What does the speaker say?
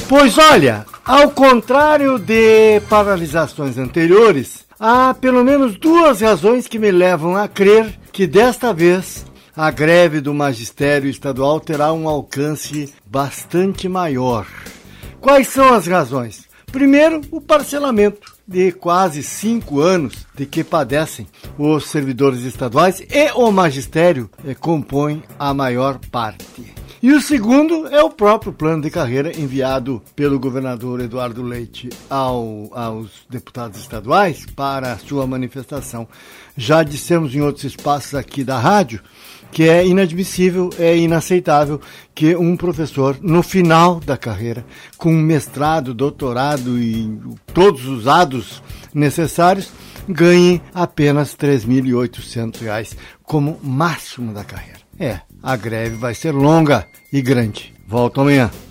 Pois olha, ao contrário de paralisações anteriores, há pelo menos duas razões que me levam a crer que desta vez a greve do magistério estadual terá um alcance bastante maior. Quais são as razões? Primeiro, o parcelamento de quase 5 anos de que padecem os servidores estaduais e o magistério compõem a maior parte. E o segundo é o próprio plano de carreira enviado pelo governador Eduardo Leite aos deputados estaduais para a sua manifestação. Já dissemos em outros espaços aqui da rádio que é inadmissível, é inaceitável que um professor, no final da carreira, com mestrado, doutorado e todos os dados necessários, ganhe apenas R$ 3.800 como máximo da carreira. A greve vai ser longa e grande. Volto amanhã.